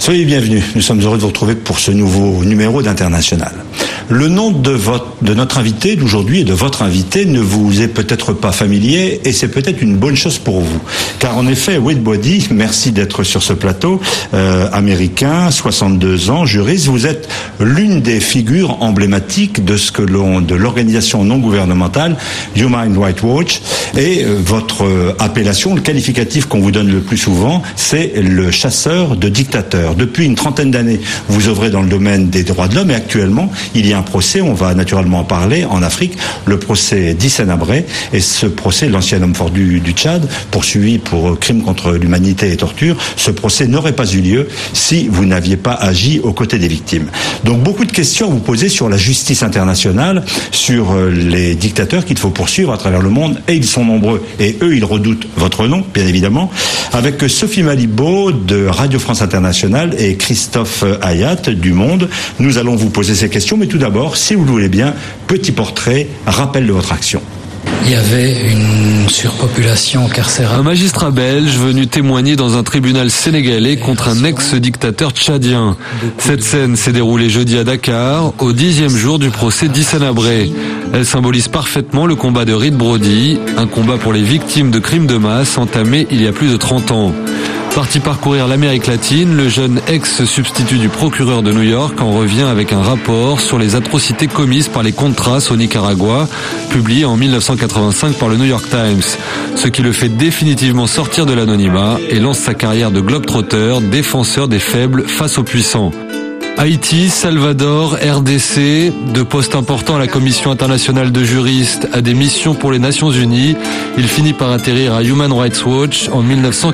Soyez bienvenus, nous sommes heureux de vous retrouver pour ce nouveau numéro d'International. Le nom de notre invité d'aujourd'hui et de votre invité ne vous est peut-être pas familier et c'est peut-être une bonne chose pour vous. Car en effet, Reed Brody, merci d'être sur ce plateau, américain, 62 ans, juriste, vous êtes l'une des figures emblématiques de l'organisation non gouvernementale Human Rights Watch et votre appellation, le qualificatif qu'on vous donne le plus souvent, c'est le chasseur de dictateurs. Depuis une trentaine d'années, vous œuvrez dans le domaine des droits de l'homme et actuellement, il y a un procès, on va naturellement en parler, en Afrique, le procès d'Hissène Habré. Et ce procès, l'ancien homme fort du Tchad, poursuivi pour crimes contre l'humanité et torture, ce procès n'aurait pas eu lieu si vous n'aviez pas agi aux côtés des victimes. Donc beaucoup de questions à vous poser sur la justice internationale, sur les dictateurs qu'il faut poursuivre à travers le monde, et ils sont nombreux, et eux, ils redoutent votre nom, bien évidemment, avec Sophie Malibaud de Radio France Internationale et Christophe Hayat du Monde. Nous allons vous poser ces questions, mais tout d'abord, si vous le voulez bien, petit portrait, rappel de votre action. Il y avait une surpopulation carcérale. Un magistrat belge venu témoigner dans un tribunal sénégalais contre un ex-dictateur tchadien. Cette scène s'est déroulée jeudi à Dakar, au 10e jour du procès d'Hissène Habré. Elle symbolise parfaitement le combat de Reed Brody, un combat pour les victimes de crimes de masse entamé il y a plus de 30 ans. Parti parcourir l'Amérique latine, le jeune ex-substitut du procureur de New York en revient avec un rapport sur les atrocités commises par les Contras au Nicaragua, publié en 1985 par le New York Times, ce qui le fait définitivement sortir de l'anonymat et lance sa carrière de globe-trotter, défenseur des faibles face aux puissants. Haïti, Salvador, RDC, de postes importants à la Commission internationale de juristes, à des missions pour les Nations Unies, il finit par atterrir à Human Rights Watch en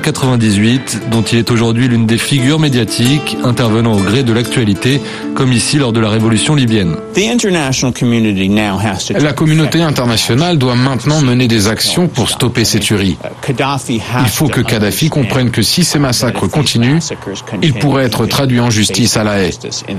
1998, dont il est aujourd'hui l'une des figures médiatiques, intervenant au gré de l'actualité, comme ici lors de la révolution libyenne. La communauté internationale doit maintenant mener des actions pour stopper ces tueries. Il faut que Kadhafi comprenne que si ces massacres continuent, il pourrait être traduit en justice à La Haye.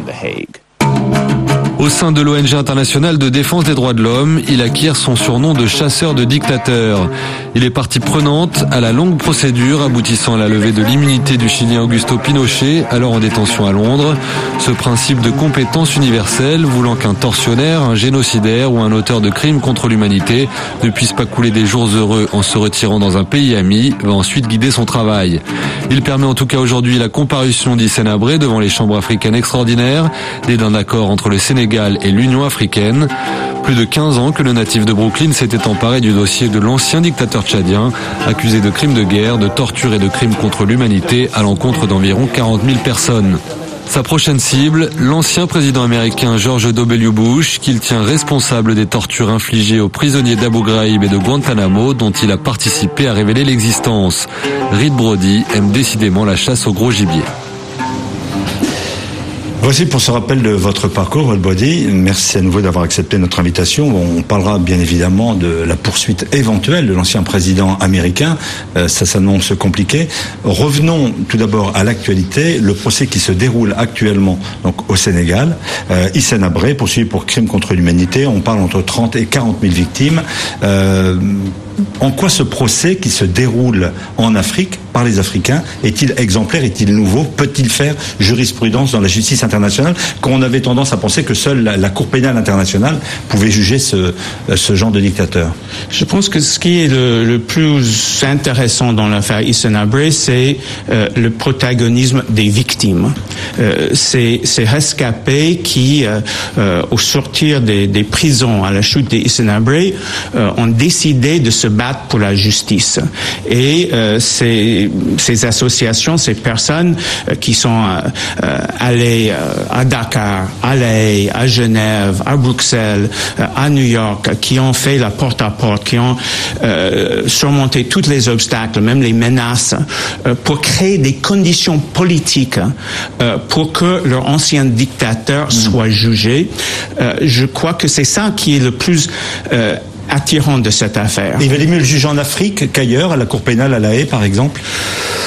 Au sein de l'ONG internationale de défense des droits de l'homme, il acquiert son surnom de chasseur de dictateurs. Il est partie prenante à la longue procédure aboutissant à la levée de l'immunité du Chilien Augusto Pinochet, alors en détention à Londres. Ce principe de compétence universelle voulant qu'un tortionnaire, un génocidaire ou un auteur de crimes contre l'humanité ne puisse pas couler des jours heureux en se retirant dans un pays ami, va ensuite guider son travail. Il permet en tout cas aujourd'hui la comparution d'Hissène Habré devant les chambres africaines extraordinaires, né d'un accord entre le Sénégal et l'Union africaine. Plus de 15 ans que le natif de Brooklyn s'était emparé du dossier de l'ancien dictateur tchadien, accusé de crimes de guerre, de torture et de crimes contre l'humanité à l'encontre d'environ 40 000 personnes. Sa prochaine cible, l'ancien président américain George W. Bush, qu'il tient responsable des tortures infligées aux prisonniers d'Abu Ghraib et de Guantanamo, dont il a participé à révéler l'existence. Reed Brody aime décidément la chasse au gros gibier. Voici pour ce rappel de votre parcours, Reed Brody. Merci à nouveau d'avoir accepté notre invitation. On parlera bien évidemment de la poursuite éventuelle de l'ancien président américain. Ça s'annonce compliqué. Revenons tout d'abord à l'actualité. Le procès qui se déroule actuellement donc au Sénégal. Hissène Habré, poursuivi pour crimes contre l'humanité. On parle entre 30 et 40 000 victimes. En quoi ce procès qui se déroule en Afrique par les Africains est-il exemplaire, est-il nouveau? Peut-il faire jurisprudence dans la justice internationale quand on avait tendance à penser que seule la Cour pénale internationale pouvait juger ce genre de dictateur? Je pense que ce qui est le plus intéressant dans l'affaire Hissène Habré, c'est le protagonisme des victimes. Ces rescapés qui, au sortir des prisons à la chute d'Hissène Habré, ont décidé de se battre pour la justice. Et ces associations, ces personnes qui sont allées à Dakar, à La Haye, à Genève, à Bruxelles, à New York, qui ont fait la porte-à-porte, qui ont surmonté tous les obstacles, même les menaces, pour créer des conditions politiques pour que leur ancien dictateur soit jugé. Je crois que c'est ça qui est le plus attirant de cette affaire. Il valait mieux le juger en Afrique qu'ailleurs, à la Cour pénale à La Haye, par exemple?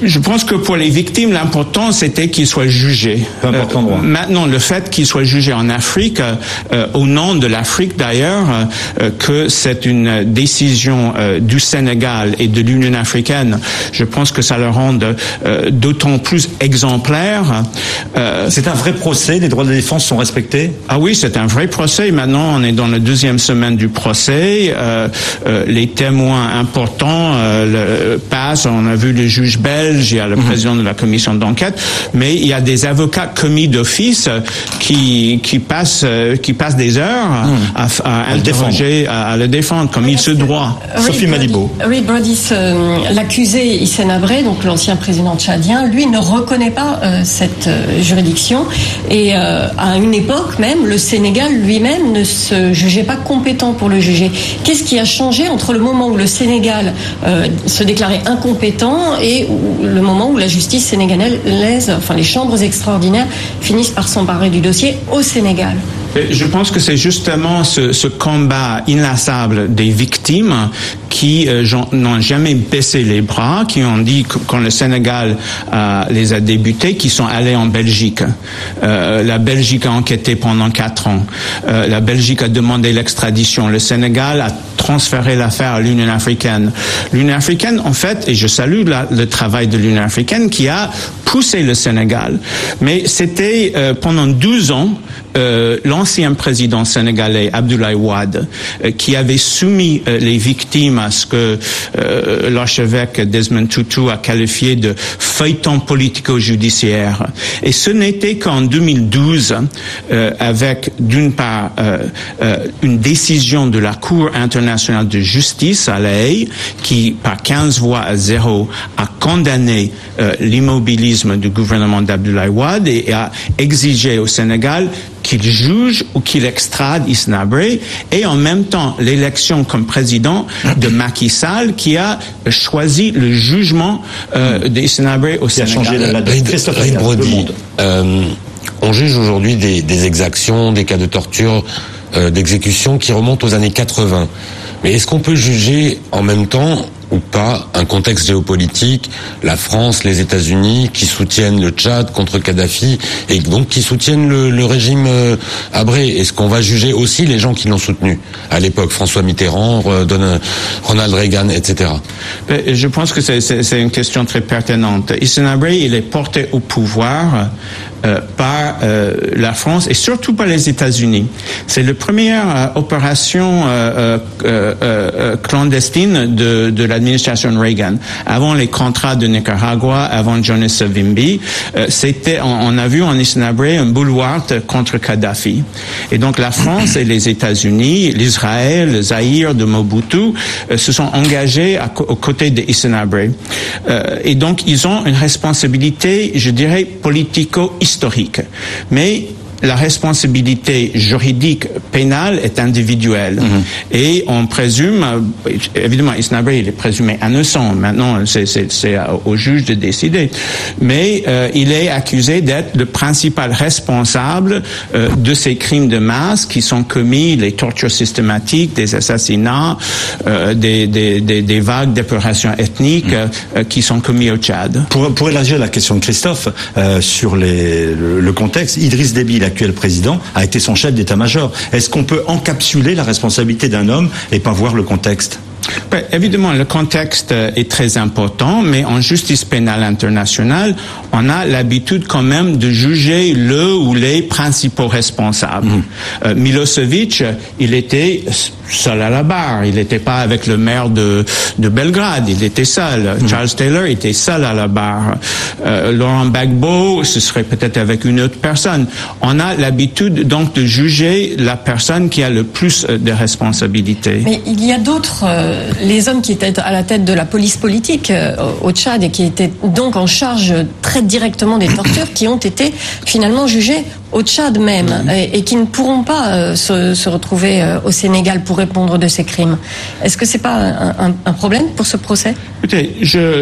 Je pense que pour les victimes, l'important c'était qu'ils soient jugés. Maintenant, le fait qu'ils soient jugés en Afrique, au nom de l'Afrique d'ailleurs, que c'est une décision du Sénégal et de l'Union africaine, je pense que ça le rend d'autant plus exemplaire. C'est un vrai procès, les droits de défense sont respectés? Ah oui, c'est un vrai procès. Maintenant, on est dans la 2e semaine du procès. Les témoins importants passent. On a vu le juge belge, il y a le président de la commission d'enquête, mais il y a des avocats commis d'office qui passent des heures à interroger, à le défendre comme il se doit. Sophie Malibaud. Reed Brodis, l'accusé Hissène Habré, donc l'ancien président tchadien, lui ne reconnaît pas cette juridiction et à une époque même, le Sénégal lui-même ne se jugeait pas compétent pour le juger. Qu'est-ce qui a changé entre le moment où le Sénégal se déclarait incompétent et le moment où la justice sénégalaise, enfin les chambres extraordinaires, finissent par s'emparer du dossier au Sénégal? Je pense que c'est justement ce combat inlassable des victimes qui n'ont jamais baissé les bras, qui ont dit quand le Sénégal les a débutés, qui sont allés en Belgique. La Belgique a enquêté pendant 4 ans. La Belgique a demandé l'extradition. Le Sénégal a transféré l'affaire à l'Union africaine. L'Union africaine, en fait, et je salue le travail de l'Union africaine qui a poussé le Sénégal. Mais c'était pendant 12 ans l'ancien président sénégalais Abdoulaye Wade qui avait soumis les victimes à ce que l'archevêque Desmond Tutu a qualifié de feuilleton politico-judiciaire. Et ce n'était qu'en 2012, avec d'une part une décision de la Cour internationale de justice à La Haye, qui par 15 voix à 0 a condamné l'immobilisme du gouvernement d'Abdoulaye Wade et a exigé au Sénégal qu'il juge ou qu'il extrade Hissène Habré, et en même temps l'élection comme président de Macky Sall qui a choisi le jugement de Hissène Habré au Sénégal. Reed Brodis, on juge aujourd'hui des exactions, des cas de torture, d'exécution qui remontent aux années 80. Mais est-ce qu'on peut juger en même temps ou pas un contexte géopolitique, la France, les États-Unis qui soutiennent le Tchad contre Kadhafi et donc qui soutiennent le régime Habré? Est-ce qu'on va juger aussi les gens qui l'ont soutenu à l'époque, François Mitterrand, Ronald Reagan, etc. Je pense que c'est une question très pertinente. Hissène Habré, il est porté au pouvoir par la France et surtout par les États-Unis. C'est la première opération clandestine de l'administration Reagan. Avant les contrats de Nicaragua, avant Jonas Savimbi, on a vu en Hissène Habré un bulwark contre Kadhafi. Et donc la France et les États-Unis, l'Israël, le Zaïre de Mobutu se sont engagés aux côtés de Hissène Habré. Et donc ils ont une responsabilité, je dirais, politico-historique. Mais la responsabilité juridique pénale est individuelle. Et on présume, évidemment, Hissène Habré, il est présumé innocent. Maintenant, c'est au juge de décider. Mais il est accusé d'être le principal responsable de ces crimes de masse qui sont commis, les tortures systématiques, des assassinats, des vagues d'épuration ethnique qui sont commis au Tchad. Pour élargir la question de Christophe sur le contexte, Idriss Déby, l'actuel président, a été son chef d'état-major. Est-ce qu'on peut encapsuler la responsabilité d'un homme et pas voir le contexte? Évidemment, le contexte est très important, mais en justice pénale internationale, on a l'habitude quand même de juger le ou les principaux responsables. Milosevic, il était seul à la barre. Il n'était pas avec le maire de Belgrade. Il était seul. Charles Taylor était seul à la barre. Laurent Gbagbo, ce serait peut-être avec une autre personne. On a l'habitude donc de juger la personne qui a le plus de responsabilités. Mais il y a d'autres, les hommes qui étaient à la tête de la police politique au Tchad et qui étaient donc en charge très directement des tortures, qui ont été finalement jugés au Tchad même et qui ne pourront pas se retrouver au Sénégal pour répondre de ces crimes. Est-ce que c'est pas un problème pour ce procès? Écoutez,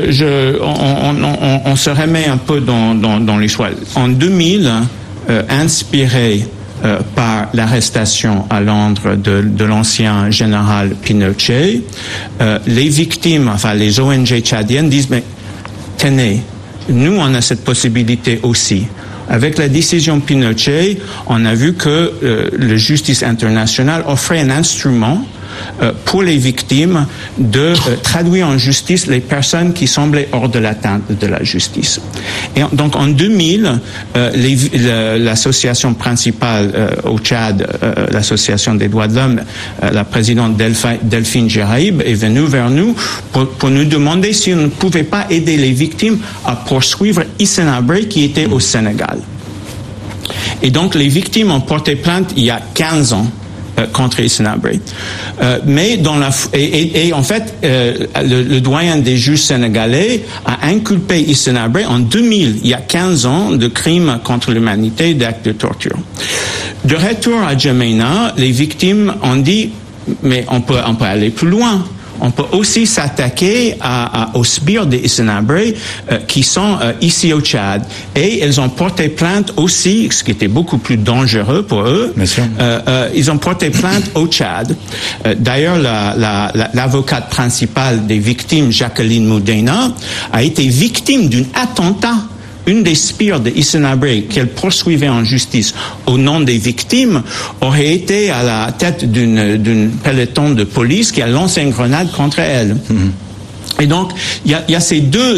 on se remet un peu dans les choix. En 2000, inspiré par l'arrestation à Londres de l'ancien général Pinochet, les victimes, enfin les ONG tchadiennes disent mais tenez, nous, on a cette possibilité aussi. Avec la décision Pinochet, on a vu que la justice internationale offrait un instrument pour les victimes de traduire en justice les personnes qui semblaient hors de l'atteinte de la justice. Et donc en 2000, l'association principale au Tchad, l'association des droits de l'homme, la présidente Delphine Geraïb est venue vers nous pour nous demander si on ne pouvait pas aider les victimes à poursuivre Hissène Habré qui était au Sénégal. Et donc les victimes ont porté plainte il y a 15 ans contre Hissène Habré. Mais en fait, le doyen des juges sénégalais a inculpé Hissène Habré en 2000, il y a 15 ans, de crimes contre l'humanité, d'actes de torture. De retour à Djamena, les victimes ont dit, mais on peut aller plus loin. On peut aussi s'attaquer aux sbires de Hissène Habré qui sont ici au Tchad. Et elles ont porté plainte aussi, ce qui était beaucoup plus dangereux pour eux. Ils ont porté plainte au Tchad. D'ailleurs, l'avocate principale des victimes, Jacqueline Moudena, a été victime d'un attentat. Une des sbires de Hissène Habré qu'elle poursuivait en justice au nom des victimes aurait été à la tête d'une peloton de police qui a lancé une grenade contre elle. Et donc, il y a ces deux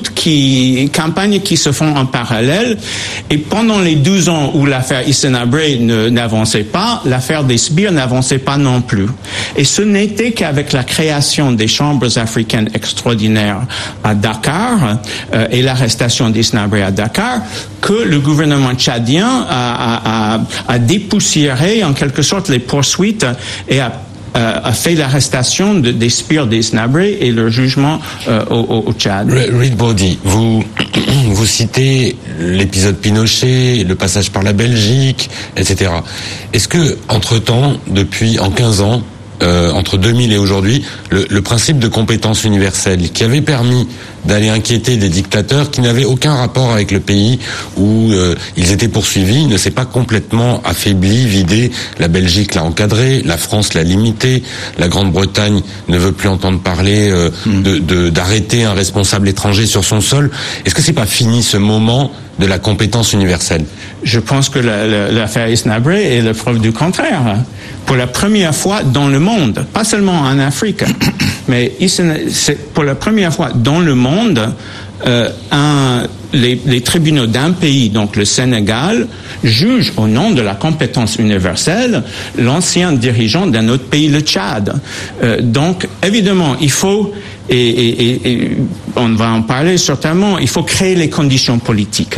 campagnes qui se font en parallèle. Et pendant les 12 ans où l'affaire Hissène Habré n'avançait pas, l'affaire des sbires n'avançait pas non plus. Et ce n'était qu'avec la création des chambres africaines extraordinaires à Dakar et l'arrestation d'Hissène Habré à Dakar que le gouvernement tchadien a dépoussiéré en quelque sorte les poursuites et a fait l'arrestation des sbires d'Hissène Habré et leur jugement au Tchad. Reed Brody, vous citez l'épisode Pinochet, le passage par la Belgique, etc. Est-ce que, entre-temps, en 15 ans, entre 2000 et aujourd'hui, le principe de compétence universelle qui avait permis d'aller inquiéter des dictateurs qui n'avaient aucun rapport avec le pays où ils étaient poursuivis ne s'est pas complètement affaibli, vidé. La Belgique l'a encadré, la France l'a limité, la Grande-Bretagne ne veut plus entendre parler d'arrêter un responsable étranger sur son sol. Est-ce que c'est pas fini ce moment de la compétence universelle? Je pense que l'affaire Hissène Habré est la preuve du contraire. Pour la première fois dans le monde, pas seulement en Afrique, mais c'est pour la première fois dans le monde, les tribunaux d'un pays, donc le Sénégal, jugent au nom de la compétence universelle l'ancien dirigeant d'un autre pays, le Tchad. Donc, évidemment, il faut, et on va en parler certainement, il faut créer les conditions politiques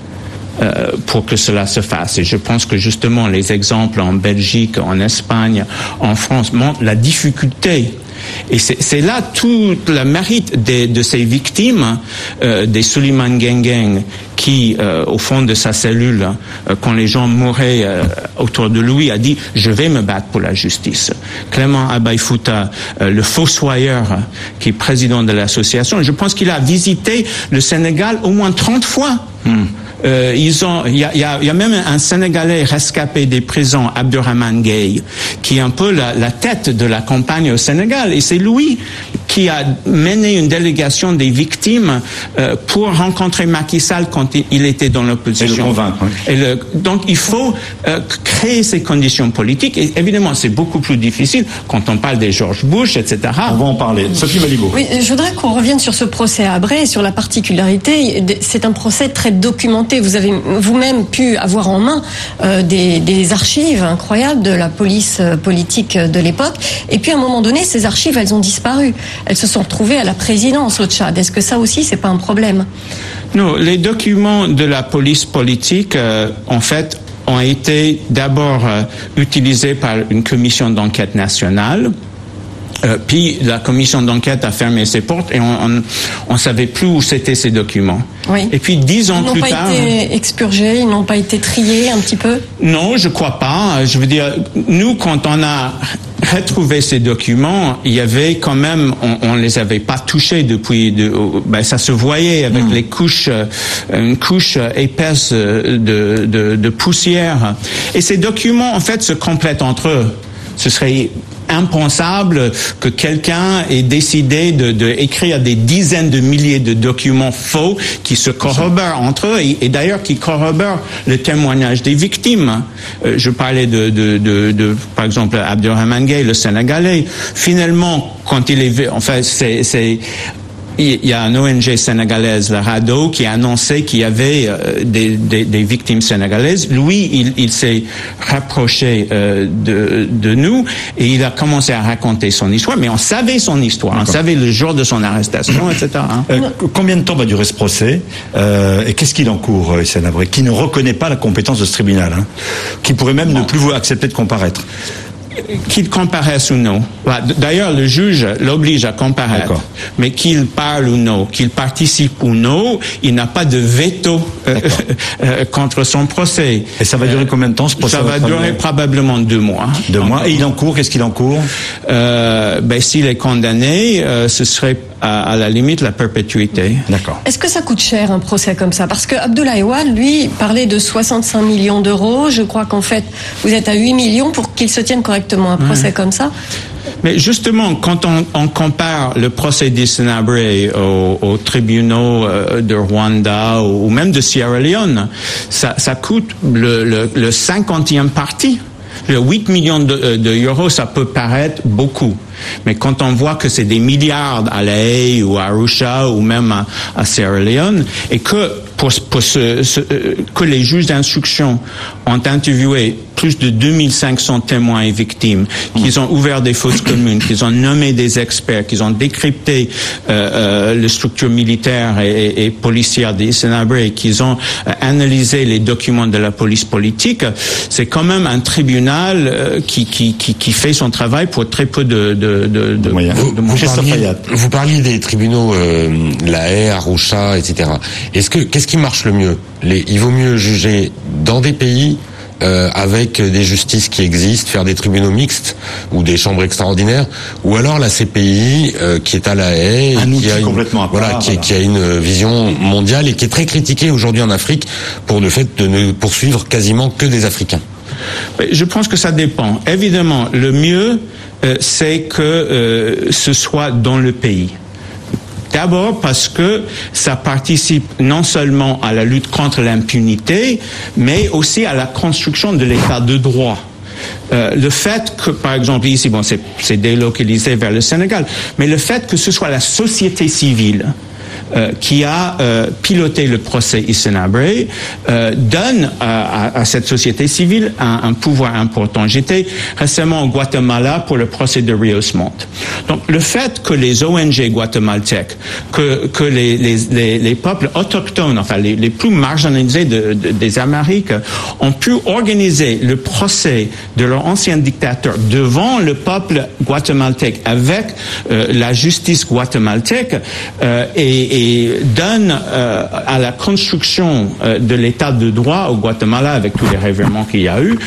pour que cela se fasse. Et je pense que justement les exemples en Belgique, en Espagne, en France montrent la difficulté. Et c'est là tout le mérite de ces victimes, des Suleiman Gengeng, qui, au fond de sa cellule, quand les gens mouraient autour de lui, a dit « Je vais me battre pour la justice ». Clément Abay Fouta, le fossoyeur, qui est président de l'association, je pense qu'il a visité le Sénégal au moins 30 fois. Il y a même un Sénégalais rescapé des prisons, Abdurrahman Gaye, qui est un peu la tête de la campagne au Sénégal. Et c'est lui qui a mené une délégation des victimes pour rencontrer Macky Sall quand il était dans l'opposition. Et le convaincre. Oui. Donc il faut créer ces conditions politiques. Et évidemment, c'est beaucoup plus difficile quand on parle des George Bush, etc. On va en parler. Sophie Malibaud. Oui, je voudrais qu'on revienne sur ce procès à Habré, sur la particularité. C'est un procès très documenté. Vous avez vous-même pu avoir en main des archives incroyables de la police politique de l'époque. Et puis à un moment donné, ces archives, elles ont disparu. Elles se sont retrouvées à la présidence au Tchad. Est-ce que ça aussi, c'est pas un problème? Non, les documents de la police politique, en fait, ont été d'abord utilisés par une commission d'enquête nationale. Puis la commission d'enquête a fermé ses portes et on savait plus où c'était ces documents. Oui. Et puis 10 ans plus tard... Ils n'ont pas été expurgés, ils n'ont pas été triés un petit peu? Non, je crois pas. Je veux dire, nous, quand on a retrouvé ces documents, il y avait quand même, on les avait pas touchés depuis, ça se voyait avec les couches, une couche épaisse de poussière. Et ces documents, en fait, se complètent entre eux. Ce serait impensable que quelqu'un ait décidé de écrire des dizaines de milliers de documents faux qui se corroborent entre eux et d'ailleurs qui corroborent le témoignage des victimes. Je parlais de par exemple, Abdurrahman Gay, le Sénégalais. Finalement, quand il est, enfin, il y a une ONG sénégalaise, la RADDHO, qui a annoncé qu'il y avait des victimes sénégalaises. Lui, il s'est rapproché de nous et il a commencé à raconter son histoire. Mais on savait son histoire, on savait le jour de son arrestation, etc. Combien de temps va durer ce procès et qu'est-ce qu'il encourt, Hissène Habré, qui ne reconnaît pas la compétence de ce tribunal, qui pourrait même ne plus vous accepter de comparaître? Qu'il comparaisse ou non. D'ailleurs, le juge l'oblige à comparaître. Mais qu'il parle ou non, qu'il participe ou non, il n'a pas de veto contre son procès. Et ça va durer combien de temps, ce procès? Ça va durer probablement 2 mois. 2 mois. Et il encourt, qu'est-ce qu'il encourt? S'il est condamné, ce serait à la limite la perpétuité. D'accord. Est-ce que ça coûte cher un procès comme ça? Parce que Abdoulaye Wade, lui, parlait de 65 millions d'euros. Je crois qu'en fait, vous êtes à 8 millions pour qu'il se tienne correctement un procès comme ça. Mais justement, quand on compare le procès d'Hissène Habré aux tribunaux de Rwanda ou même de Sierra Leone, ça coûte le 50e parti. 8 millions d'euros, ça peut paraître beaucoup. Mais quand on voit que c'est des milliards à La Haye ou à Arusha ou même à Sierra Leone, et que que les juges d'instruction ont interviewé plus de 2500 témoins et victimes, qu'ils ont ouvert des fausses communes, qu'ils ont nommé des experts, qu'ils ont décrypté les structures militaires et policières d'Hissène Habré, qu'ils ont analysé les documents de la police politique, c'est quand même un tribunal qui fait son travail pour très peu de moyens. Vous parliez des tribunaux La Haye, Arusha, etc. Qu'est-ce qui marche le mieux? Il vaut mieux juger dans des pays avec des justices qui existent, faire des tribunaux mixtes ou des chambres extraordinaires, ou alors la CPI qui est à La Haye, qui a une vision mondiale et qui est très critiquée aujourd'hui en Afrique pour le fait de ne poursuivre quasiment que des Africains. Je pense que ça dépend. Évidemment, le mieux, c'est que ce soit dans le pays. D'abord parce que ça participe non seulement à la lutte contre l'impunité, mais aussi à la construction de l'état de droit. Le fait que, par exemple, ici, c'est délocalisé vers le Sénégal, mais le fait que ce soit la société civile qui a piloté le procès Hissène Habré donne à cette société civile un pouvoir important. J'étais récemment au Guatemala pour le procès de Rios Montt. Donc le fait que les ONG guatémaltèques, que les peuples autochtones, enfin les plus marginalisés des Amériques, ont pu organiser le procès de leur ancien dictateur devant le peuple guatémaltèque avec la justice guatémaltèque et donne à la construction de l'état de droit au Guatemala, avec tous les revirements qu'il y a eu,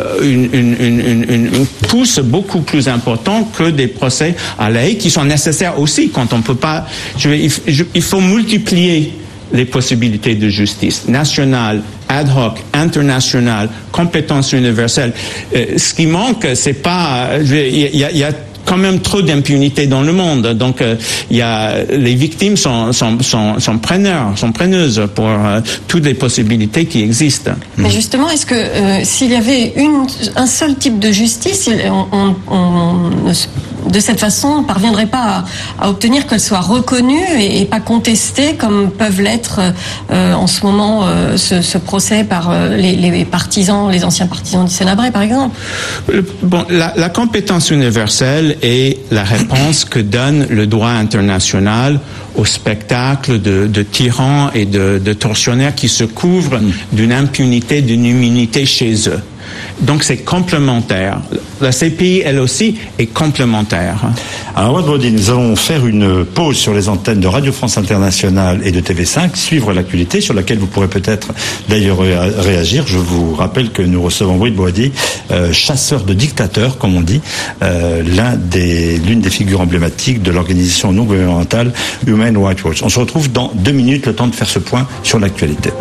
une pousse beaucoup plus importante que des procès à La Haye qui sont nécessaires aussi quand on peut pas. Il faut multiplier les possibilités de justice nationale, ad hoc, internationale, compétence universelle. Ce qui manque, c'est pas. Il y a quand même trop d'impunité dans le monde. Donc, les victimes sont preneuses pour toutes les possibilités qui existent. Mais justement, est-ce que s'il y avait un seul type de justice, de cette façon, on ne parviendrait pas à obtenir qu'elle soit reconnue et pas contestée comme peuvent l'être en ce moment ce procès par les partisans, les anciens partisans d'Hissène Habré, par exemple? La compétence universelle est la réponse que donne le droit international au spectacle de tyrans et de tortionnaires qui se couvrent d'une impunité, d'une immunité chez eux. Donc c'est complémentaire. La CPI, elle aussi, est complémentaire. Alors, Wade Brody, nous allons faire une pause sur les antennes de Radio France Internationale et de TV5, suivre l'actualité sur laquelle vous pourrez peut-être d'ailleurs réagir. Je vous rappelle que nous recevons Wade Brody, chasseur de dictateurs, comme on dit, l'une des figures emblématiques de l'organisation non gouvernementale Human Rights Watch. On se retrouve dans 2 minutes, le temps de faire ce point sur l'actualité.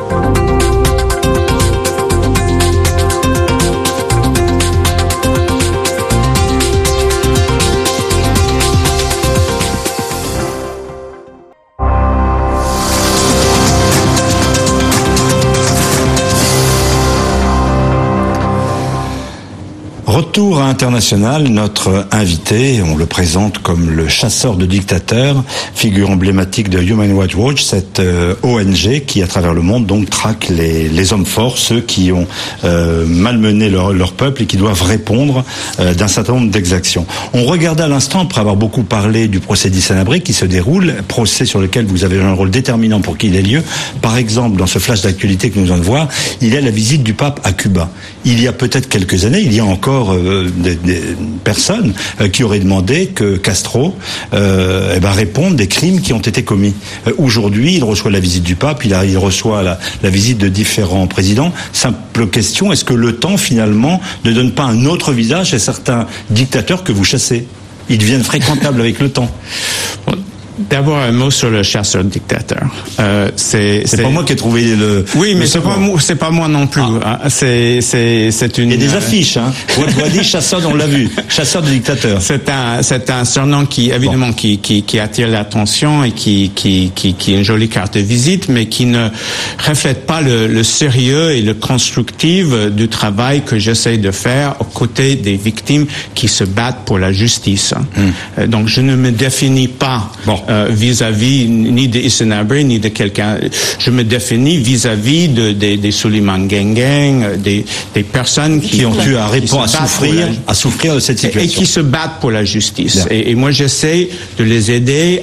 Retour à International, notre invité, on le présente comme le chasseur de dictateurs, figure emblématique de Human Rights Watch, cette ONG qui à travers le monde donc traque les hommes forts, ceux qui ont malmené leur peuple et qui doivent répondre d'un certain nombre d'exactions. On regardait à l'instant, après avoir beaucoup parlé du procès d'Hissène Habré qui se déroule, procès sur lequel vous avez un rôle déterminant pour qu'il ait lieu. Par exemple, dans ce flash d'actualité que nous venons de voir, il y a la visite du pape à Cuba. Il y a peut-être quelques années, il y a encore des personnes qui auraient demandé que Castro réponde des crimes qui ont été commis. Aujourd'hui, il reçoit la visite du pape, il reçoit la visite de différents présidents. Simple question, est-ce que le temps finalement ne donne pas un autre visage à certains dictateurs que vous chassez? Ils deviennent fréquentables avec le temps. D'abord un mot sur le chasseur dictateur. C'est pas moi qui ai trouvé le. Oui, mais c'est pas moi non plus. Ah. C'est une. Il y a des affiches, hein. Wadi chasseur, on l'a vu, chasseur de dictateur. C'est un surnom qui évidemment qui attire l'attention et qui est une jolie carte de visite, mais qui ne reflète pas le sérieux et le constructif du travail que j'essaie de faire aux côtés des victimes qui se battent pour la justice. Donc je ne me définis pas. Vis-à-vis ni de Hissène Habré ni de quelqu'un. Je me définis vis-à-vis des Suleiman Gengeng, des personnes qui ont eu à souffrir de cette situation et qui se battent pour la justice. Et moi j'essaie de les aider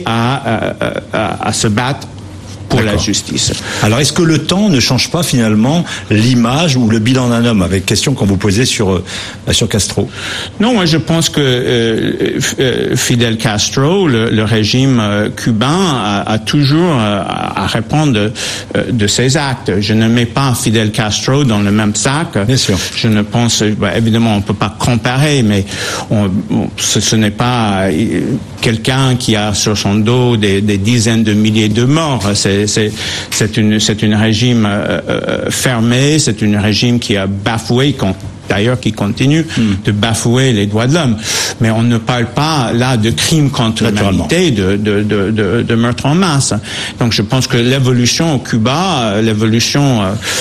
à se battre pour la justice. Alors, est-ce que le temps ne change pas finalement l'image ou le bilan d'un homme, avec question qu'on vous posait sur Castro? Non, moi je pense que Fidel Castro, le régime cubain, a toujours à répondre de ses actes. Je ne mets pas Fidel Castro dans le même sac. Bien sûr. Je ne pense, évidemment, on peut pas comparer, mais ce n'est pas quelqu'un qui a sur son dos des dizaines de milliers de morts. C'est une régime fermé, c'est une régime qui a bafoué, d'ailleurs qui continue de bafouer les droits de l'homme. Mais on ne parle pas là de crimes contre l'humanité, de meurtre en masse. Donc je pense que l'évolution au Cuba, l'évolution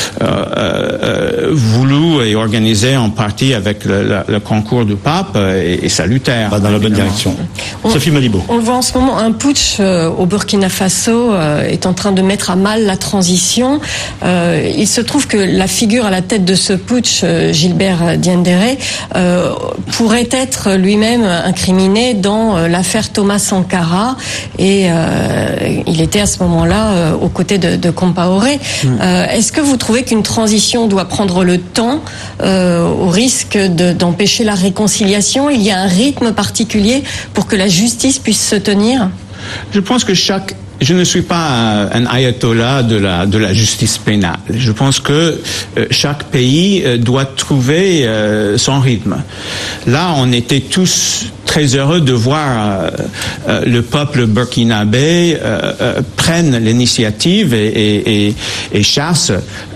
voulue et organisée en partie avec le concours du pape est salutaire. Dans la bonne direction. Sophie Malibaud. On le voit en ce moment, un putsch au Burkina Faso est en train de mettre à mal la transition. Il se trouve que la figure à la tête de ce putsch, Gilbert Diendéré, pourrait être lui-même incriminé dans l'affaire Thomas Sankara et il était à ce moment-là aux côtés de Compaoré. Est-ce que vous trouvez qu'une transition doit prendre le temps au risque d'empêcher la réconciliation? Il y a un rythme particulier pour que la justice puisse se tenir? Je pense que je ne suis pas un ayatollah de la justice pénale. Je pense que chaque pays doit trouver son rythme. Là, on était tous très heureux de voir le peuple burkinabé prenne l'initiative et chasse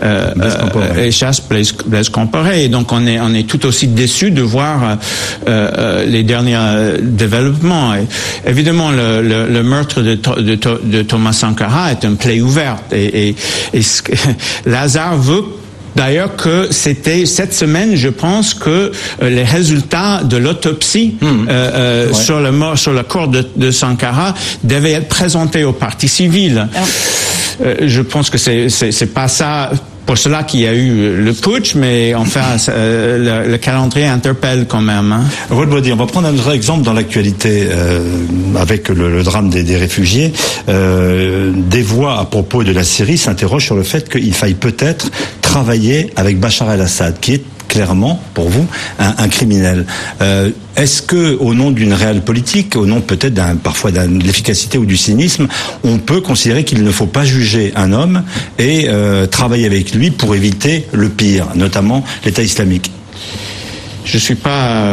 Blaise Compaoré. Et donc on est tout aussi déçus de voir les derniers développements. Et, évidemment, le meurtre de Thomas Sankara est une plaie ouverte et Lazare veut d'ailleurs que c'était cette semaine, je pense que les résultats de l'autopsie sur le corps de Sankara devaient être présentés aux parties civiles. Je pense que c'est pas ça. Pour cela qu'il y a eu le putsch, mais enfin, le calendrier interpelle quand même. Hein. Rod Wadi, on va prendre un autre exemple dans l'actualité avec le drame des réfugiés. Des voix à propos de la Syrie s'interrogent sur le fait qu'il faille peut-être travailler avec Bachar el-Assad, qui est clairement, pour vous, un criminel. Est-ce que, au nom d'une réelle politique, au nom peut-être parfois de l'efficacité ou du cynisme, on peut considérer qu'il ne faut pas juger un homme et travailler avec lui pour éviter le pire, notamment l'État islamique? Je suis pas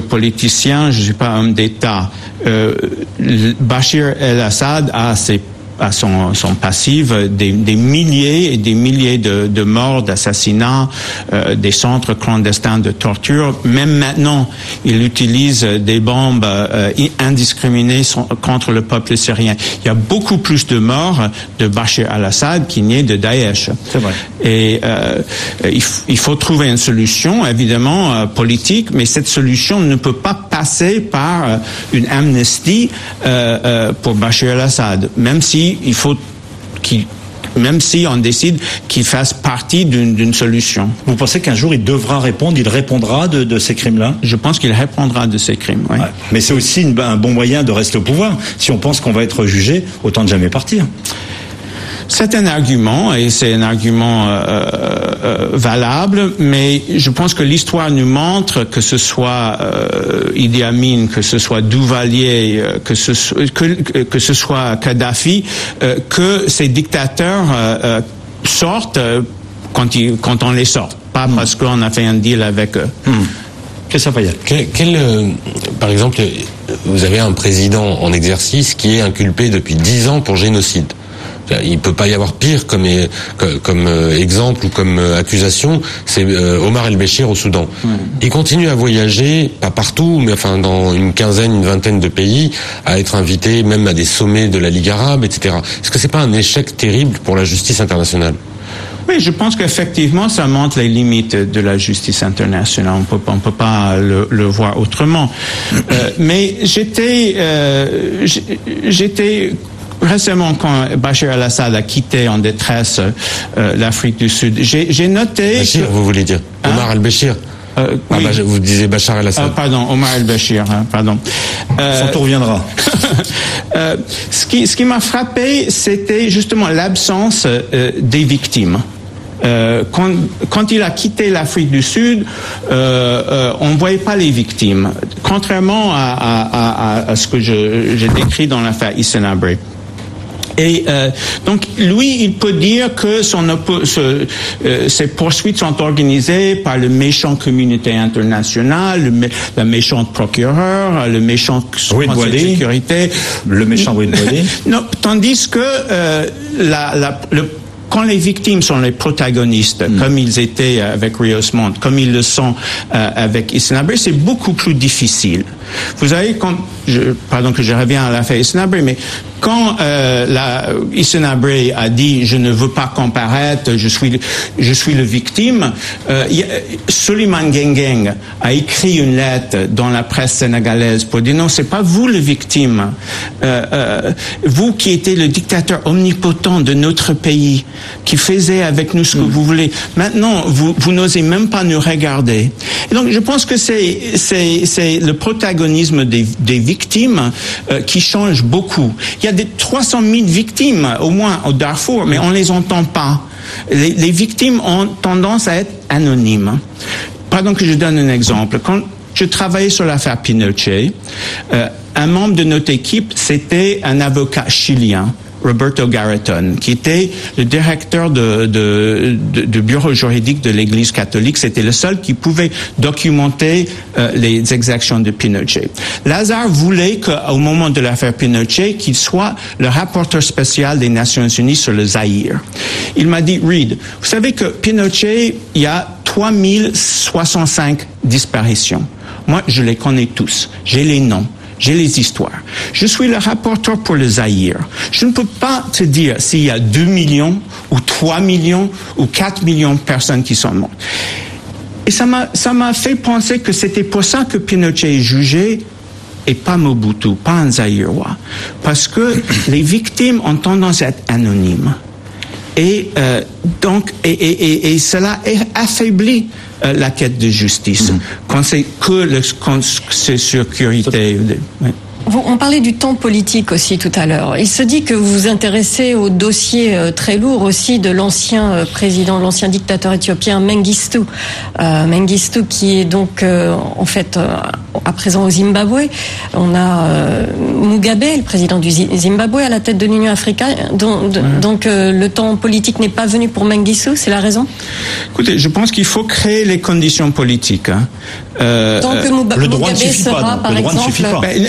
géopoliticien, je suis pas homme d'État. Bachar el-Assad a ses à son passif des milliers et des milliers de morts, d'assassinats, des centres clandestins de torture. Même maintenant, il utilise des bombes indiscriminées contre le peuple syrien. Il y a beaucoup plus de morts de Bachar al-Assad qu'il n'y a de Daesh. C'est vrai. Et il faut trouver une solution, évidemment, politique, mais cette solution ne peut pas passer par une amnistie pour Bachar al-Assad, même si on décide qu'il fasse partie d'une solution. Vous pensez qu'un jour il devra répondre, il répondra de ces crimes-là? Je pense qu'il répondra de ces crimes, oui. Ouais. Mais c'est aussi un bon moyen de rester au pouvoir. Si on pense qu'on va être jugé, autant ne jamais partir. C'est un argument, et c'est un argument valable, mais je pense que l'histoire nous montre que ce soit Idi Amin, que ce soit Duvalier, que ce soit Kadhafi, que ces dictateurs sortent quand on les sort, pas parce qu'on a fait un deal avec eux. Qu'est-ce que ça va y être? Par exemple, vous avez un président en exercice qui est inculpé depuis 10 ans pour génocide. Il peut pas y avoir pire comme exemple ou comme accusation, c'est Omar el-Béchir au Soudan. Il continue à voyager, pas partout, mais enfin dans une vingtaine de pays, à être invité même à des sommets de la Ligue arabe, etc. Est-ce que c'est pas un échec terrible pour la justice internationale? Oui, je pense qu'effectivement, ça montre les limites de la justice internationale. On peut pas le voir autrement. Mais j'étais récemment, quand Bachar al-Assad a quitté en détresse l'Afrique du Sud, j'ai noté... Bachir, vous voulez dire Omar al-Béchir? Oui. Vous disiez Bachar al-Assad. Pardon, Omar el-Béchir, pardon. Son tour viendra. Ce qui m'a frappé, c'était justement l'absence des victimes. Quand il a quitté l'Afrique du Sud, on ne voyait pas les victimes, contrairement à ce que j'ai décrit dans l'affaire Hissène Habré. Et donc lui, il peut dire que ses poursuites sont organisées par le méchant communauté internationale, le méchant procureur, le méchant conseil de sécurité, le méchant Wade. Non, tandis que quand les victimes sont les protagonistes, comme ils étaient avec Rios Montt, comme ils le sont avec Hissène Habré, c'est beaucoup plus difficile. Vous savez, pardon que je reviens à l'affaire Hissène Habré, mais quand Hissène Habré a dit « je ne veux pas comparaître, je suis le victime », Suleiman Gengeng a écrit une lettre dans la presse sénégalaise pour dire « non, c'est pas vous le victime, vous qui étiez le dictateur omnipotent de notre pays, qui faisait avec nous ce que vous voulez, maintenant vous n'osez même pas nous regarder ». Et donc je pense que c'est le protagonisme des victimes qui change beaucoup. Il y a des 300 000 victimes au moins au Darfour, mais on les entend pas. Les victimes ont tendance à être anonymes. Pardon que je donne un exemple. Quand je travaillais sur l'affaire Pinochet, un membre de notre équipe, c'était un avocat chilien, Roberto Garreton, qui était le directeur du bureau juridique de l'Église catholique. C'était le seul qui pouvait documenter les exactions de Pinochet. Lazare voulait qu'au moment de l'affaire Pinochet, qu'il soit le rapporteur spécial des Nations Unies sur le Zaïre. Il m'a dit, Reed, vous savez que Pinochet, il y a 3065 disparitions. Moi, je les connais tous. J'ai les noms. J'ai les histoires. Je suis le rapporteur pour le Zaïre. Je ne peux pas te dire s'il y a 2 millions ou 3 millions ou 4 millions de personnes qui sont mortes. Et ça m'a fait penser que c'était pour ça que Pinochet est jugé et pas Mobutu, pas un Zaïrois. Parce que les victimes ont tendance à être anonymes. Et donc cela affaiblit la quête de justice quand c'est c'est sécurité. Oui. On parlait du temps politique aussi tout à l'heure. Il se dit que vous vous intéressez au dossier très lourd aussi de l'ancien président, l'ancien dictateur éthiopien Mengistu. Mengistu qui est donc en fait à présent au Zimbabwe. On a Mugabe, le président du Zimbabwe, à la tête de l'Union africaine. Donc le temps politique n'est pas venu pour Mengistu, c'est la raison? Écoutez, je pense qu'il faut créer les conditions politiques. Tant que le droit Mugabe ne suffit sera, pas. par exemple, évidemment,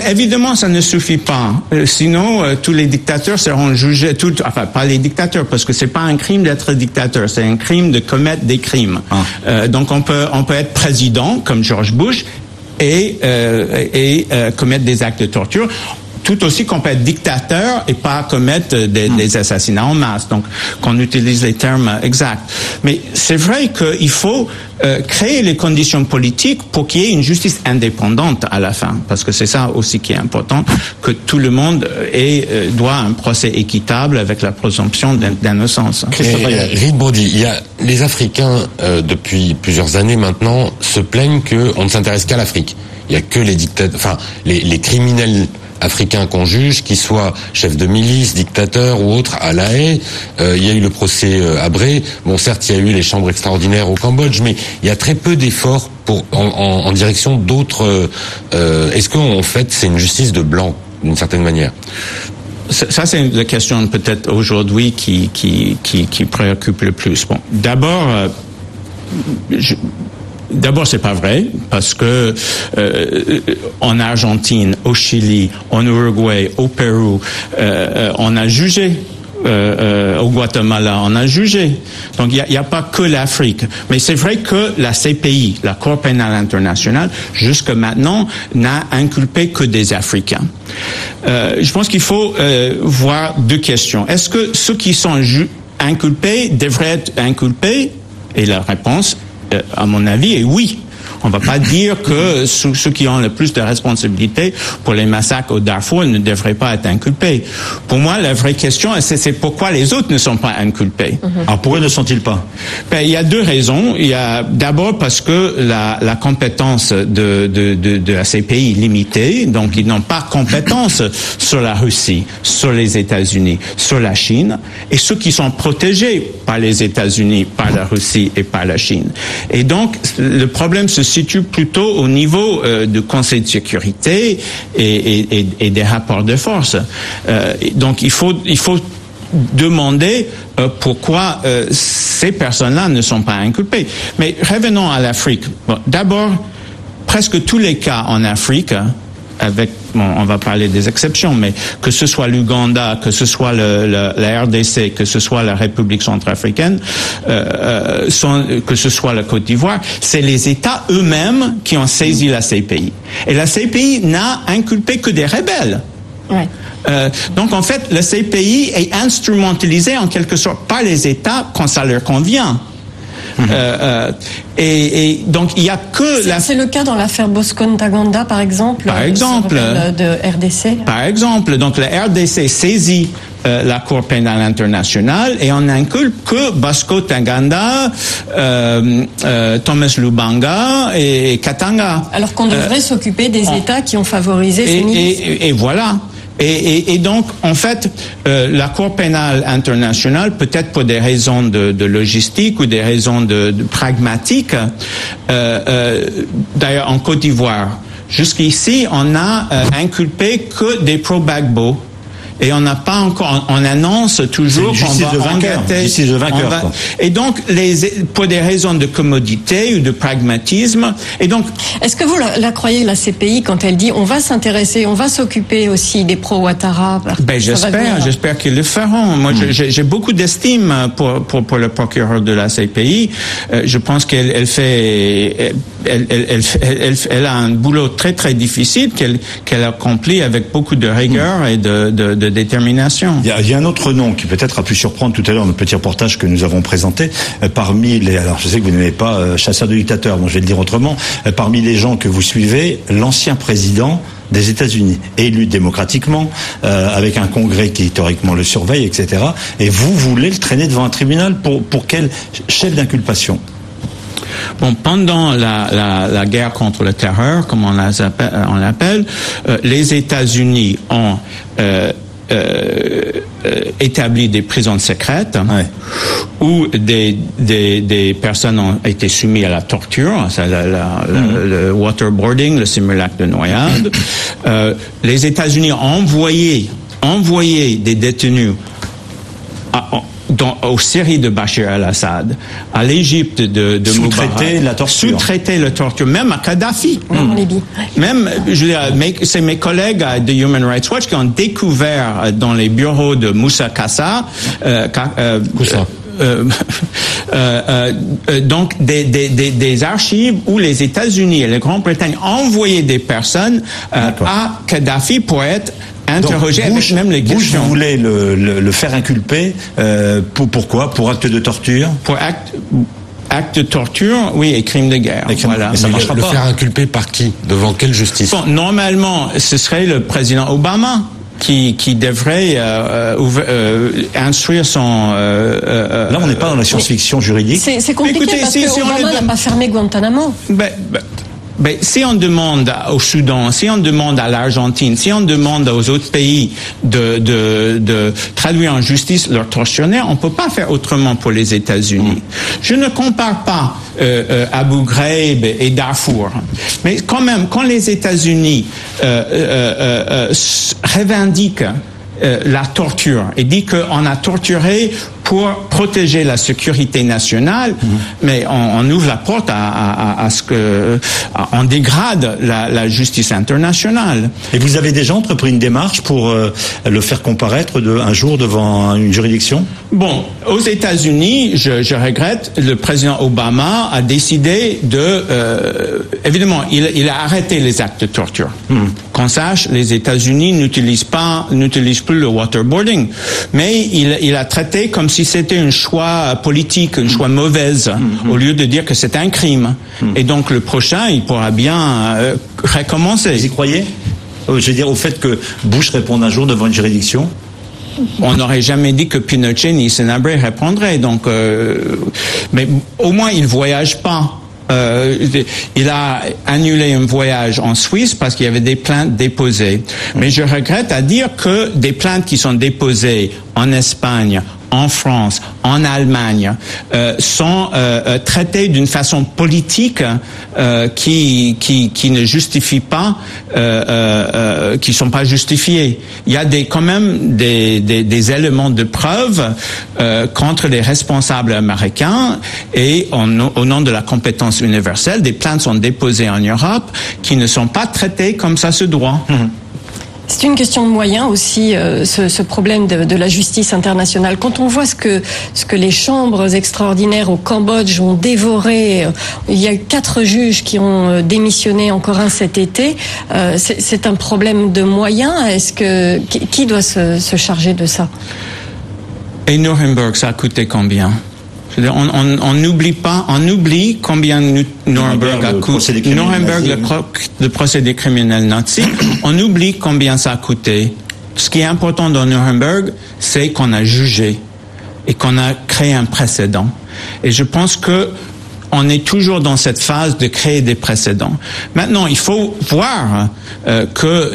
malheureusement, ça ne suffit pas. Sinon, tous les dictateurs seront jugés, enfin, pas les dictateurs, parce que c'est pas un crime d'être dictateur, c'est un crime de commettre des crimes. Donc, on peut être président, comme George Bush, et commettre des actes de torture. Tout aussi qu'on peut être dictateur et pas commettre des assassinats en masse. Donc, qu'on utilise les termes exacts. Mais c'est vrai qu'il faut créer les conditions politiques pour qu'il y ait une justice indépendante à la fin. Parce que c'est ça aussi qui est important, que tout le monde doit un procès équitable avec la présomption d'innocence. Reed Brody, il y a les Africains, depuis plusieurs années maintenant, se plaignent qu'on ne s'intéresse qu'à l'Afrique. Il y a que les dictateurs, enfin, les criminels africains qu'on juge, qu'ils soient chefs de milice, dictateurs ou autres, à La Haye. Il y a eu le procès Habré. Bon, certes, il y a eu les chambres extraordinaires au Cambodge, mais il y a très peu d'efforts en direction d'autres. Est-ce qu'en fait, c'est une justice de blanc, d'une certaine manière? Ça, c'est la question peut-être aujourd'hui qui préoccupe le plus. Bon, D'abord, c'est pas vrai, parce que en Argentine, au Chili, en Uruguay, au Pérou, on a jugé. Au Guatemala, on a jugé. Donc, il y a pas que l'Afrique. Mais c'est vrai que la CPI, la Cour pénale internationale, jusque maintenant, n'a inculpé que des Africains. Je pense qu'il faut voir deux questions. Est-ce que ceux qui sont inculpés devraient être inculpés? Et la réponse, à mon avis, est oui. On va pas dire que ceux qui ont le plus de responsabilités pour les massacres au Darfour ne devraient pas être inculpés. Pour moi, la vraie question, c'est pourquoi les autres ne sont pas inculpés. Alors pourquoi ne sont-ils pas? Il y a deux raisons. Il y a d'abord parce que la compétence de la CPI est limitée, donc ils n'ont pas compétence sur la Russie, sur les États-Unis, sur la Chine, et ceux qui sont protégés par les États-Unis, par la Russie et par la Chine. Et donc, le problème se situe plutôt au niveau du Conseil de sécurité et des rapports de force. Donc il faut demander pourquoi ces personnes-là ne sont pas inculpées. Mais revenons à l'Afrique. Bon, d'abord, presque tous les cas en Afrique, on va parler des exceptions, mais que ce soit l'Ouganda, que ce soit la RDC, que ce soit la République centrafricaine, que ce soit la Côte d'Ivoire, c'est les États eux-mêmes qui ont saisi la CPI. Et la CPI n'a inculpé que des rebelles. Ouais. Donc en fait, la CPI est instrumentalisée en quelque sorte par les États quand ça leur convient. Et donc il y a que c'est le cas dans l'affaire Bosco-Ntaganda par exemple de RDC. Par exemple, donc la RDC saisit la Cour pénale internationale et on n'inculpe que Bosco-Ntaganda, Thomas Lubanga et Katanga. Alors qu'on devrait s'occuper des États qui ont favorisé ces milices. Et voilà. Et donc, en fait, la Cour pénale internationale, peut-être pour des raisons de logistique ou des raisons de pragmatiques, d'ailleurs en Côte d'Ivoire, jusqu'ici, on n'a inculpé que des pro-Gbagbo. Et on n'a pas encore, on annonce toujours qu'on va enquêter. Et donc, pour des raisons de commodité ou de pragmatisme, et donc. Est-ce que vous la croyez, la CPI, quand elle dit on va s'intéresser, on va s'occuper aussi des pro-Ouattara? J'espère qu'ils le feront. Moi, j'ai beaucoup d'estime pour le procureur de la CPI. Je pense qu'elle fait, elle a un boulot très très difficile qu'elle accomplit avec beaucoup de rigueur et de détermination. Il y a un autre nom qui peut-être a pu surprendre tout à l'heure dans le petit reportage que nous avons présenté. Parmi les, alors je sais que vous n'aimez pas chasseur de dictateurs, donc je vais le dire autrement. Parmi les gens que vous suivez, l'ancien président des États-Unis, élu démocratiquement, avec un congrès qui théoriquement le surveille, etc. Et vous voulez le traîner devant un tribunal pour quel chef d'inculpation? Bon, pendant la guerre contre le terreur, comme on l'appelle, les États-Unis ont établi des prisons secrètes où des personnes ont été soumises à la torture, le waterboarding, le simulacre de noyade. les États-Unis ont envoyé des détenus aux Syries de Bachar al-Assad, à l'Égypte de sous-traiter la torture. Sous-traiter la torture, même à Kadhafi. En Libye. Même, je veux dire, c'est mes collègues de Human Rights Watch qui ont découvert dans les bureaux de Moussa Kassa, donc des archives où les États-Unis et la Grande-Bretagne envoyaient des personnes à Kadhafi pour être interrogé avec même les questions. Bush voulait le faire inculper. Pourquoi ? Pour acte de torture ? Pour acte de torture, oui, et crime de guerre. Voilà. Mais ça marchera pas. Le faire inculper par qui ? Devant quelle justice ? Bon, normalement, ce serait le président Obama qui devrait instruire son... Là, on n'est pas dans la science-fiction juridique. C'est compliqué. Écoutez, parce que Obama n'a pas fermé Guantanamo. Si on demande au Soudan, si on demande à l'Argentine, si on demande aux autres pays de traduire en justice leurs tortionnaires, on peut pas faire autrement pour les États-Unis. Je ne compare pas Abu Ghraib et Darfour, mais quand même, quand les États-Unis revendiquent la torture et dit qu'on a torturé pour protéger la sécurité nationale, mais on ouvre la porte à ce que on dégrade la justice internationale. Et vous avez déjà entrepris une démarche pour le faire comparaître un jour devant une juridiction ? Bon, aux États-Unis, je regrette, le président Obama a décidé évidemment, il a arrêté les actes de torture. Qu'on sache, les États-Unis n'utilisent plus le waterboarding, mais il a traité comme si c'était un choix politique, un choix mauvaise, au lieu de dire que c'est un crime. Et donc le prochain, il pourra bien recommencer. Vous y croyez ? Je veux dire, au fait que Bush réponde un jour devant une juridiction ? On n'aurait jamais dit que Pinochet ni Senabre répondraient. Donc, mais au moins, il voyage pas. Il a annulé un voyage en Suisse parce qu'il y avait des plaintes déposées. Mais je regrette à dire que des plaintes qui sont déposées en Espagne, en France, en Allemagne, sont traitées d'une façon politique qui ne justifie pas, qui sont pas justifiées. Il y a quand même des éléments de preuve contre les responsables américains et au nom de la compétence universelle, des plaintes sont déposées en Europe qui ne sont pas traitées comme ça se doit. C'est une question de moyens aussi, ce problème de la justice internationale. Quand on voit ce que les chambres extraordinaires au Cambodge ont dévoré, il y a eu 4 juges qui ont démissionné, encore un cet été. C'est un problème de moyens. Qui doit se charger de ça ? Et Nuremberg, ça a coûté combien ? On oublie combien Nuremberg a coûté. Nuremberg, le procédé criminel nazi, on oublie combien ça a coûté. Ce qui est important dans Nuremberg, c'est qu'on a jugé et qu'on a créé un précédent. Et je pense que on est toujours dans cette phase de créer des précédents. Maintenant, il faut voir que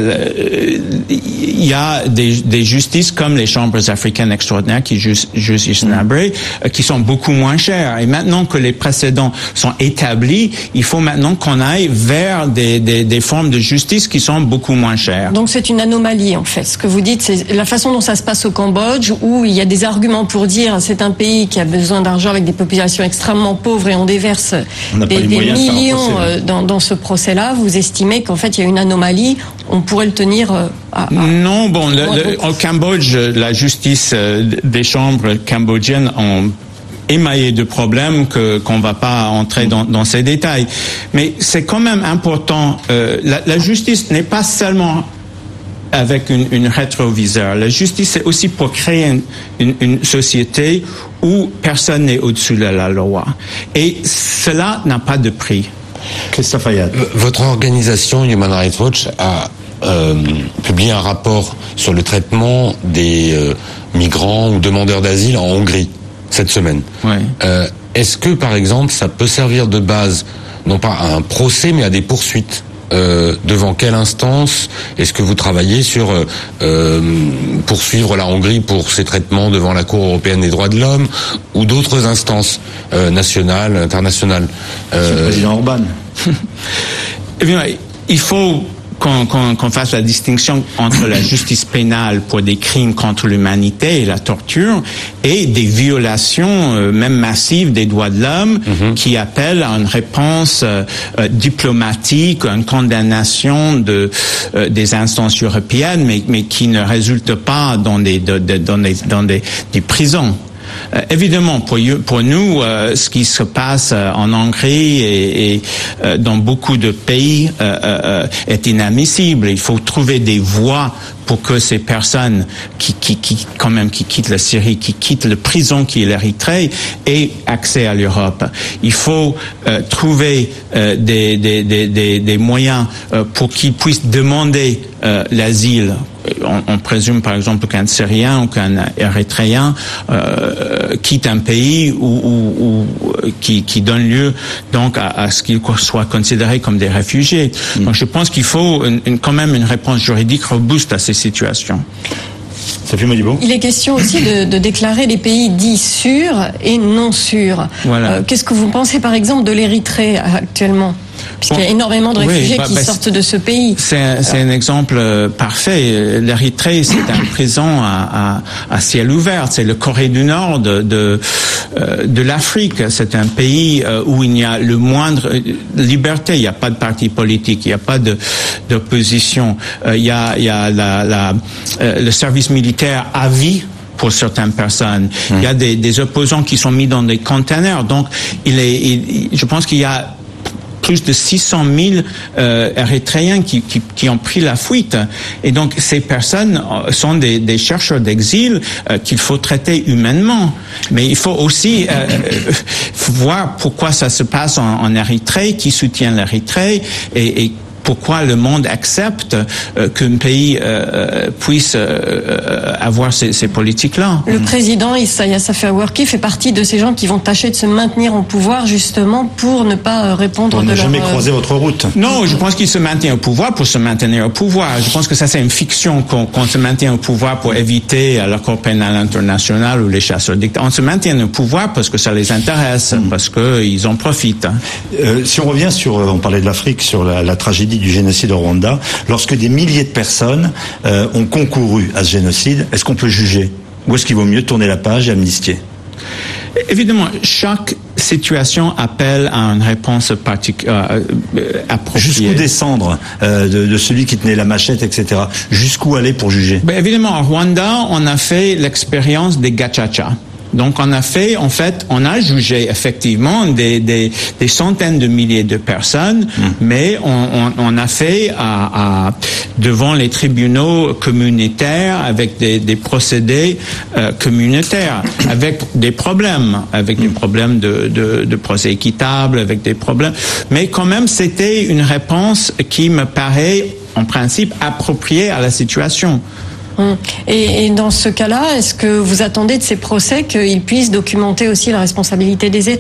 il y a des justices comme les chambres africaines extraordinaires qui jugent Senabre, qui sont beaucoup moins chères. Et maintenant que les précédents sont établis, il faut maintenant qu'on aille vers des formes de justice qui sont beaucoup moins chères. Donc c'est une anomalie en fait. Ce que vous dites, c'est la façon dont ça se passe au Cambodge, où il y a des arguments pour dire c'est un pays qui a besoin d'argent avec des populations extrêmement pauvres et on déverse des millions dans ce procès-là. Vous estimez qu'en fait il y a une anomalie, on pourrait le tenir Non, bon, au Cambodge, la justice des chambres cambodgiennes ont émaillé de problèmes qu'on va pas entrer dans ces détails. Mais c'est quand même important. La justice n'est pas seulement avec une rétroviseur. La justice, c'est aussi pour créer une société où personne n'est au-dessus de la loi. Et cela n'a pas de prix. Christophe Ayad. Votre organisation Human Rights Watch a publié un rapport sur le traitement des migrants ou demandeurs d'asile en Hongrie cette semaine. Ouais. Est-ce que, par exemple, ça peut servir de base, non pas à un procès, mais à des poursuites ? Devant quelle instance est-ce que vous travaillez sur poursuivre la Hongrie pour ses traitements devant la Cour européenne des droits de l'homme ou d'autres instances nationales, internationales Monsieur le président Orban. Eh bien, il faut qu'on fasse la distinction entre la justice pénale pour des crimes contre l'humanité et la torture et des violations même massives des droits de l'homme qui appellent à une réponse diplomatique, une condamnation des instances européennes, mais qui ne résulte pas dans des prisons. Évidemment, pour nous, ce qui se passe en Hongrie et dans beaucoup de pays est inadmissible. Il faut trouver des voies pour que ces personnes qui quittent la Syrie, qui quittent la prison qui est l'Érythrée, aient accès à l'Europe. Il faut trouver des moyens pour qu'ils puissent demander l'asile. On présume par exemple qu'un Syrien ou qu'un Érythréen quitte un pays qui donne lieu donc à ce qu'ils soient considérés comme des réfugiés. Donc je pense qu'il faut quand même une réponse juridique robuste à ces situations. Sophie Modibo. Il est question aussi de déclarer les pays dits sûrs et non sûrs. Voilà. Qu'est-ce que vous pensez par exemple de l'Érythrée actuellement ? Puisqu'il y a énormément de réfugiés qui sortent de ce pays. C'est un exemple parfait. L'Érythrée, c'est un prison à ciel ouvert. C'est le Corée du Nord de l'Afrique. C'est un pays où il y a le moindre liberté. Il n'y a pas de parti politique. Il n'y a pas d'opposition. Il y a le service militaire à vie pour certaines personnes. Il y a des opposants qui sont mis dans des containers. Donc, je pense qu'il y a plus de 600 000 Érythréens qui ont pris la fuite. Et donc, ces personnes sont des chercheurs d'exil qu'il faut traiter humainement. Mais il faut aussi voir pourquoi ça se passe en Érythrée, qui soutient l'Érythrée et pourquoi le monde accepte qu'un pays puisse avoir ces politiques-là. Le président Isaias Afwerki fait partie de ces gens qui vont tâcher de se maintenir au pouvoir justement pour ne pas répondre de leur... On n'a jamais croisé votre route. Non, je pense qu'il se maintient au pouvoir pour se maintenir au pouvoir. Je pense que ça, c'est une fiction qu'on se maintient au pouvoir pour éviter la Cour pénale internationale ou les chasseurs dictateurs. On se maintient au pouvoir parce que ça les intéresse, parce qu'ils en profitent. Si on revient on parlait de l'Afrique, sur la tragédie du génocide au Rwanda, lorsque des milliers de personnes ont concouru à ce génocide, est-ce qu'on peut juger? Ou est-ce qu'il vaut mieux tourner la page et amnistier? Évidemment, chaque situation appelle à une réponse appropriée. Jusqu'où descendre de celui qui tenait la machette, etc. Jusqu'où aller pour juger? Évidemment, au Rwanda, on a fait l'expérience des gachacha. Donc, on a jugé effectivement des centaines de milliers de personnes, mais on a fait devant les tribunaux communautaires avec des procédés communautaires, avec des problèmes de procès équitable, avec des problèmes. Mais quand même, c'était une réponse qui me paraît, en principe, appropriée à la situation. Et dans ce cas-là, est-ce que vous attendez de ces procès qu'ils puissent documenter aussi la responsabilité des États ?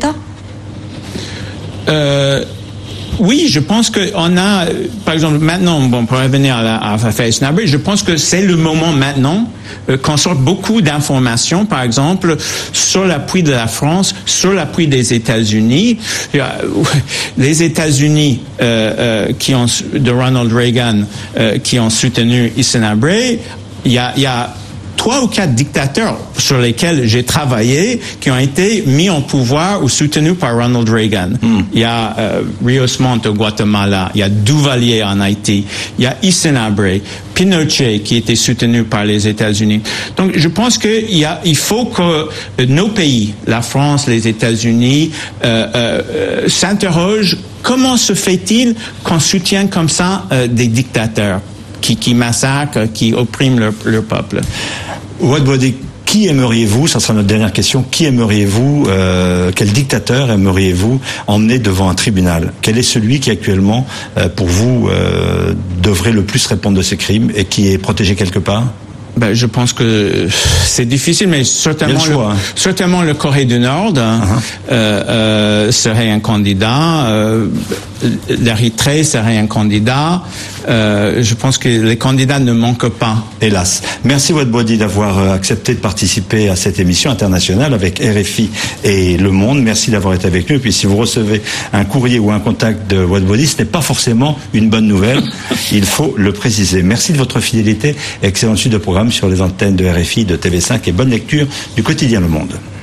Oui, je pense qu'on a, par exemple, maintenant, pour revenir à l'affaire Isnabre, je pense que c'est le moment maintenant qu'on sorte beaucoup d'informations, par exemple, sur l'appui de la France, sur l'appui des États-Unis. Les États-Unis de Ronald Reagan qui ont soutenu Isnabre, il y a 3 ou 4 dictateurs sur lesquels j'ai travaillé qui ont été mis en pouvoir ou soutenus par Ronald Reagan. Il y a Rios Montt au Guatemala, il y a Duvalier en Haïti, il y a Isnabre, Pinochet qui était soutenu par les États-Unis. Donc je pense il faut que nos pays, la France, les États-Unis, s'interrogent comment se fait-il qu'on soutienne comme ça des dictateurs qui massacrent, qui oppriment leur peuple. Ouad Boadi, qui aimeriez-vous, ça sera notre dernière question, quel dictateur aimeriez-vous emmener devant un tribunal? Quel est celui qui actuellement, pour vous, devrait le plus répondre de ces crimes et qui est protégé quelque part? Je pense que c'est difficile, mais certainement le Corée du Nord serait un candidat. L'Érythrée serait un candidat. Je pense que les candidats ne manquent pas. Hélas. Merci Whatbody d'avoir accepté de participer à cette émission internationale avec RFI et Le Monde. Merci d'avoir été avec nous. Et puis si vous recevez un courrier ou un contact de Whatbody, ce n'est pas forcément une bonne nouvelle. Il faut le préciser. Merci de votre fidélité. Excellente suite de programme sur les antennes de RFI, de TV5 et bonne lecture du quotidien Le Monde.